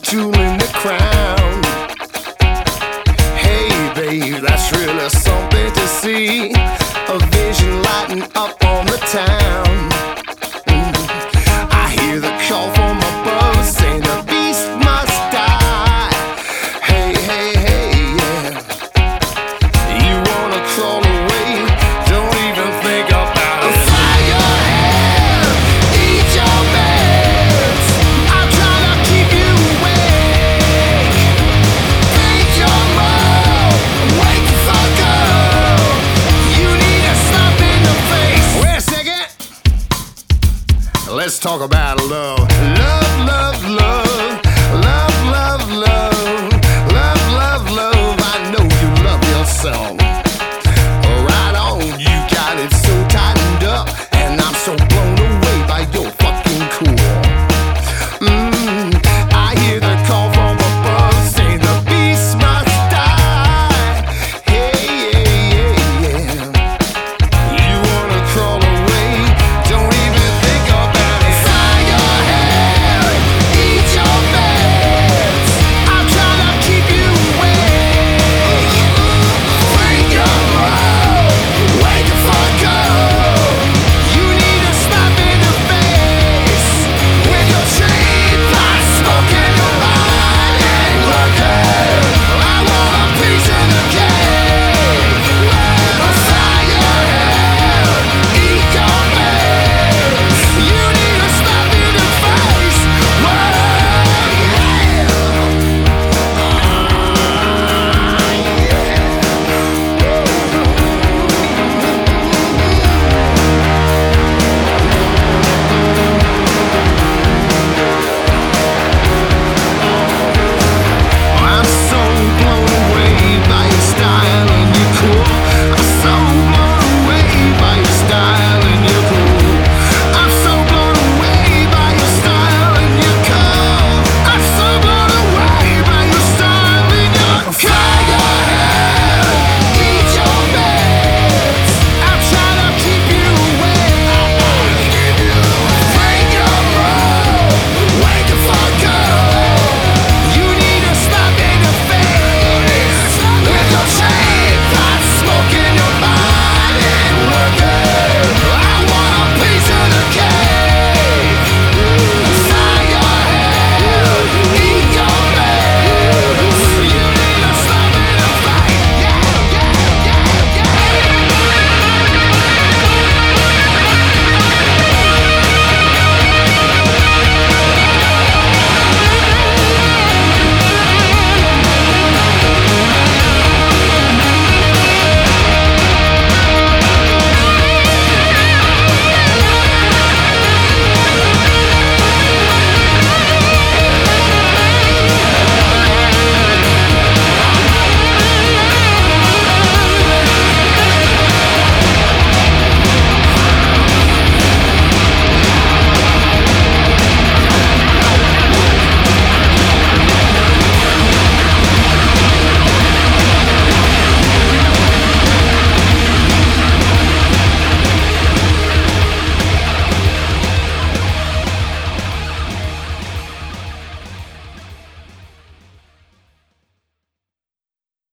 jewel in the crown. Hey, babe, that's really something to see. A vision lighting up on the town. I hear the call from above saying the beast must die. Hey, hey, hey, yeah. You wanna crawl away? Don't even think about it. Fly your hair, eat your meds. I'm trying to keep you awake. Think you're more, wake the fuck up. You need a slap in the face. Wait a second. Let's talk about love. Love.